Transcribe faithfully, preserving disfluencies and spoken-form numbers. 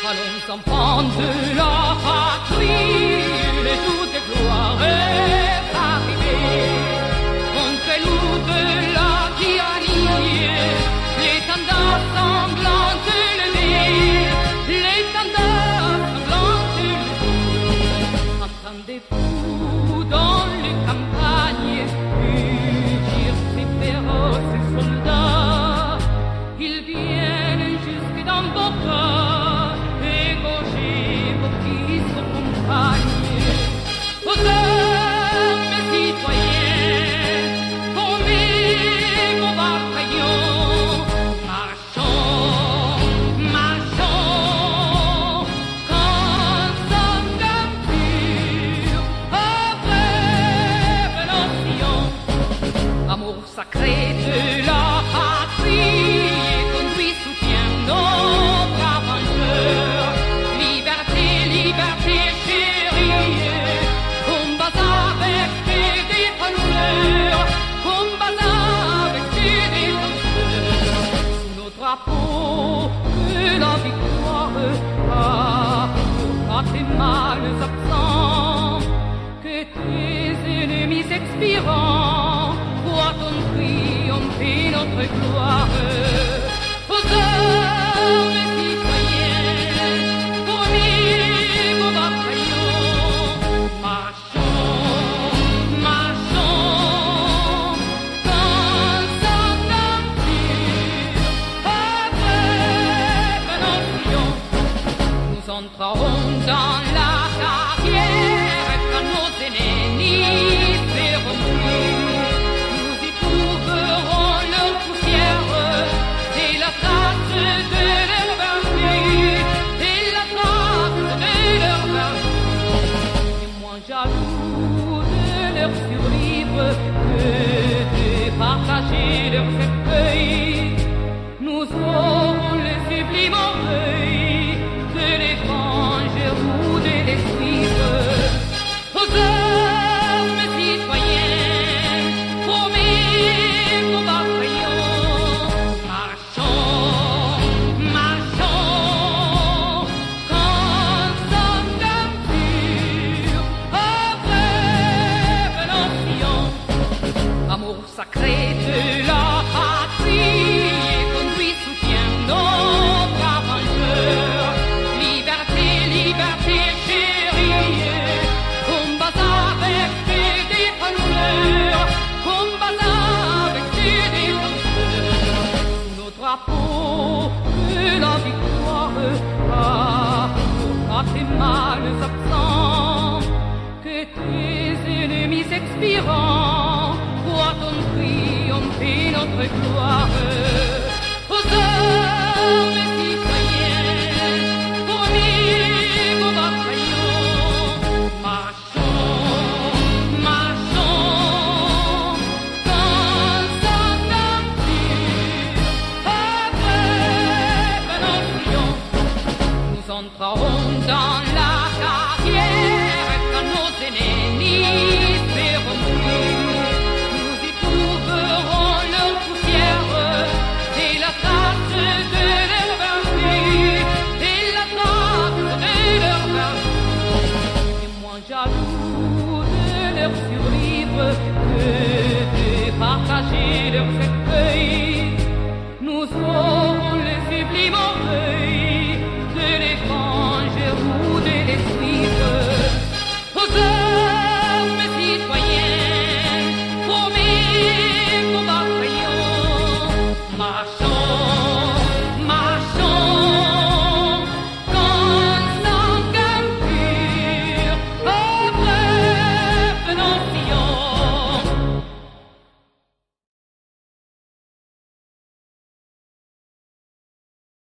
Allons enfants de la patrie, le jour de gloire est arrivé. Contre nous de la tyrannie, l'étendard sanglant levé, l'étendard sanglant levé. Entendez-vous dans les campagnes mugir ces féroces soldats? Ils viennent jusque dans vos bras, égorger vos fils, vos compagnes. Aux hommes, mes citoyens, formez vos bataillons. Marchons, marchons, quand sommes pur, après venons. Amour sacré de la patrie, conduit, soutient nos braves vengeurs. Liberté, liberté chérie, combat avec tes défenseurs, combat avec tes défenseurs. Sous nos drapeaux de la victoire, à tes mâles absents, que tes ennemis expirant, voient ton triompher notre gloire. Aux hommes citoyens, formez vos bataillons. Marchons, marchons, dans un empire, après venons. Nous entrerons dans la carrière quand nos ennemis feront plus. Nous y trouverons leur poussière et la trace de leur vertu, et la trace de leur vertu. Et moins jaloux de leur survivre que de partager leur cercueil, nous aurons le sublime orgueil de les venger ou de les suivre. Aux hommes citoyens, formez vos bataillons. Marchons, marchons, quand sommes pur, après venons. Amour sacré de la patrie, conduit, soutient nos braves vengeurs. Liberté, liberté chérie, combat avec tes défenseurs, combat avec tes défenseurs. Sous nos drapeaux de la victoire, à tes mâles absents, que tes ennemis expirant, voient ton triompher notre gloire.